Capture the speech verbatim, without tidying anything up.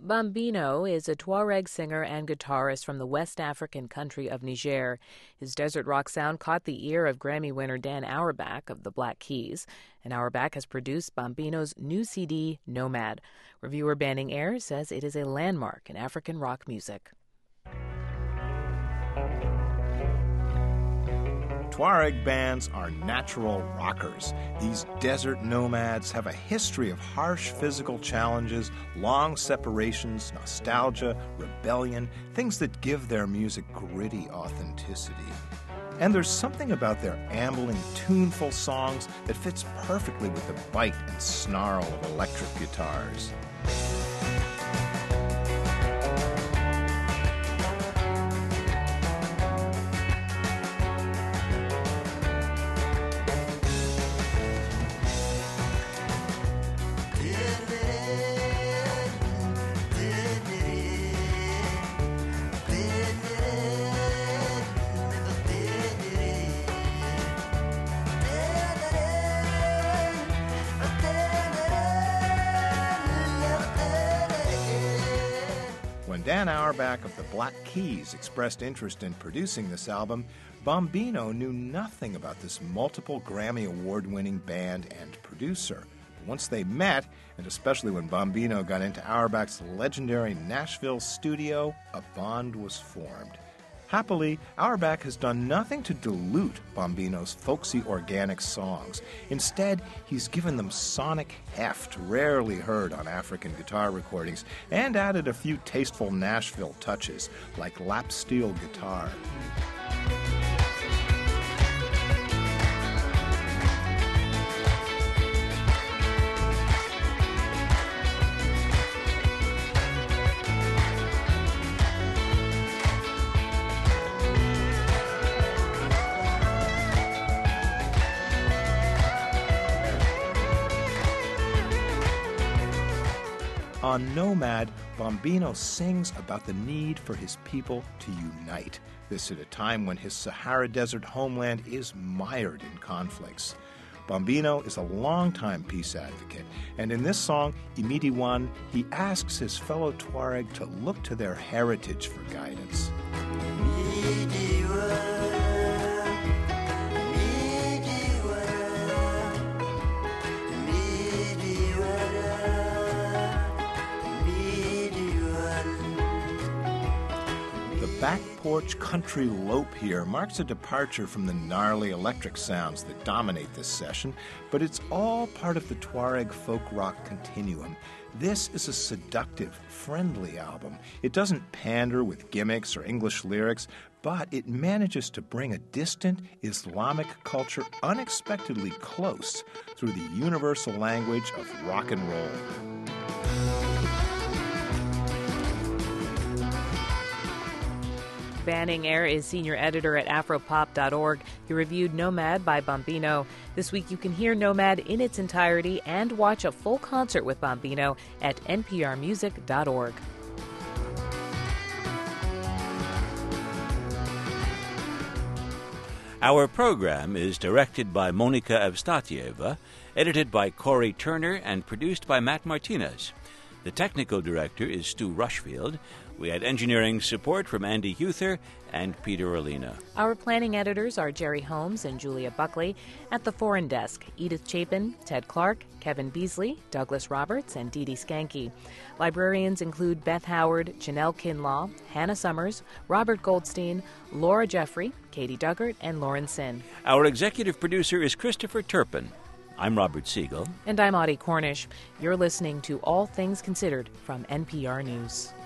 Bambino is a Tuareg singer and guitarist from the West African country of Niger. His desert rock sound caught the ear of Grammy winner Dan Auerbach of the Black Keys, and Auerbach has produced Bambino's new C D, Nomad. Reviewer Banning Air says it is a landmark in African rock music. Tuareg bands are natural rockers. These desert nomads have a history of harsh physical challenges, long separations, nostalgia, rebellion, things that give their music gritty authenticity. And there's something about their ambling, tuneful songs that fits perfectly with the bite and snarl of electric guitars. When Dan Auerbach of the Black Keys expressed interest in producing this album, Bambino knew nothing about this multiple Grammy Award-winning band and producer. But once they met, and especially when Bambino got into Auerbach's legendary Nashville studio, a bond was formed. Happily, Auerbach has done nothing to dilute Bambino's folksy organic songs. Instead, he's given them sonic heft rarely heard on African guitar recordings and added a few tasteful Nashville touches, like lap steel guitar. On Nomad, Bambino sings about the need for his people to unite. This at a time when his Sahara Desert homeland is mired in conflicts. Bambino is a longtime peace advocate, and in this song, Imidi One, he asks his fellow Tuareg to look to their heritage for guidance. Back porch country lope here marks a departure from the gnarly electric sounds that dominate this session, but it's all part of the Tuareg folk rock continuum. This is a seductive, friendly album. It doesn't pander with gimmicks or English lyrics, but it manages to bring a distant Islamic culture unexpectedly close through the universal language of rock and roll. Banning Air is senior editor at afropop dot org. He reviewed Nomad by Bambino. This week you can hear Nomad in its entirety and watch a full concert with Bambino at n p r music dot org. Our program is directed by Monica Evstatieva, edited by Corey Turner, and produced by Matt Martinez. The technical director is Stu Rushfield. We had engineering support from Andy Huther and Peter Orlina. Our planning editors are Jerry Holmes and Julia Buckley. At the Foreign Desk, Edith Chapin, Ted Clark, Kevin Beasley, Douglas Roberts, and Dee Dee Skanke. Librarians include Beth Howard, Janelle Kinlaw, Hannah Summers, Robert Goldstein, Laura Jeffrey, Katie Duggart, and Lauren Sin. Our executive producer is Christopher Turpin. I'm Robert Siegel. And I'm Audie Cornish. You're listening to All Things Considered from N P R News.